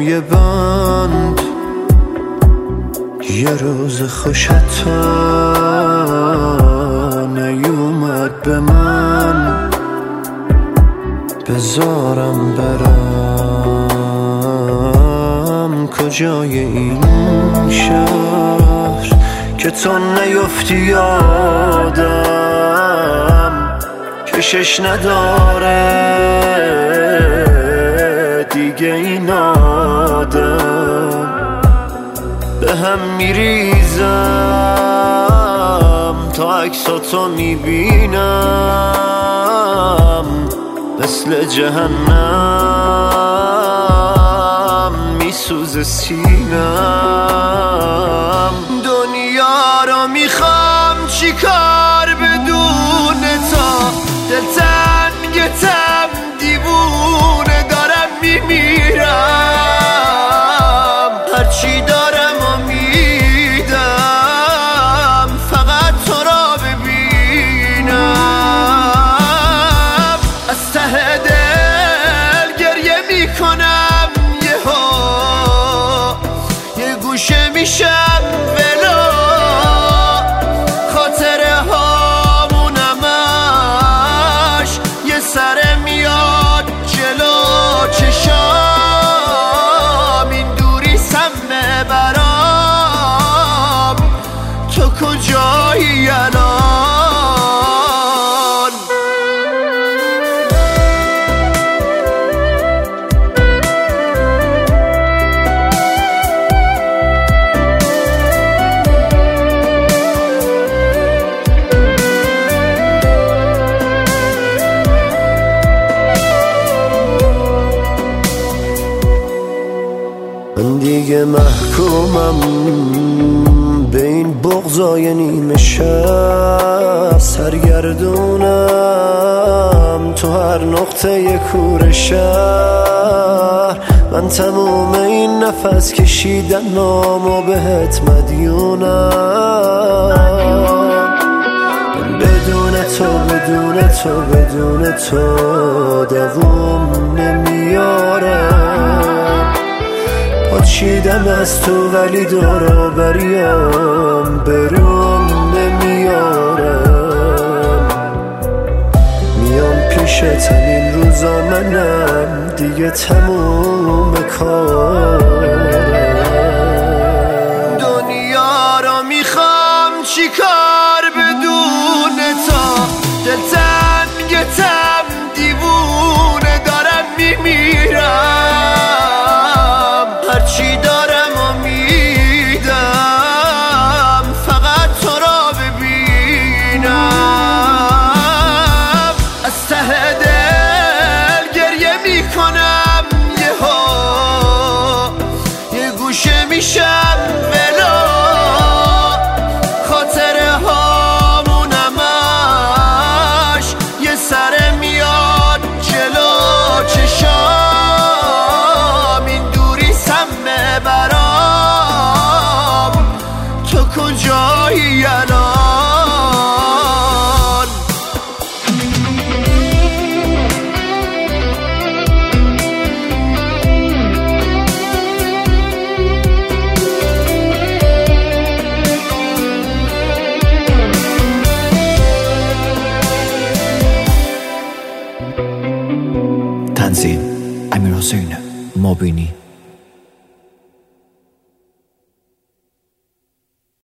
پای بند یه روز خوشت نیومد به من، بذارم برم کجای این شهر که تو نیفتی یادم، کشش نداره دیگه این آدم. به هم میریزم تا عکساتو میبینم، مثل جهنم میسوزه سینم. دنیا رو میخوام چیکار بدون تو، دلتنگتم دیوونه دارم میمیرم، هرچی دارم و میدم فقط تو را ببینم. از ته دل گریه میکنم یه گوشه میشم ولو، خاطره هامونمش یه سره میاد جلو چشام، این دوری سمه برام، تو کجایی الان؟ من دیگه محکومم به این بغضای نیمه شب، سرگردونم تو هر نقطه کوره شهر. من تموم این نفس کشیدنامو بهت مدیونم، بدون تو دوام نمیارم. پاچیدم از تو ولی دورو بریام بروم نمیارم. میام پیشت این روزا منم دیگه تموم کارم. دنیا رو میخوام چیکار بدون تو، دلتنگتم دیوونه دارم میمیرم، هرچی دارم و میدم فقط تو را ببینم. از ته دل گریه میکنم یه گوشه میشم ولو، خاطره هامونمش یه سره میاد جلو چشام، این دوری سمه برام، تو کجایی الان؟ تنظیم: امیر حسین مابینی.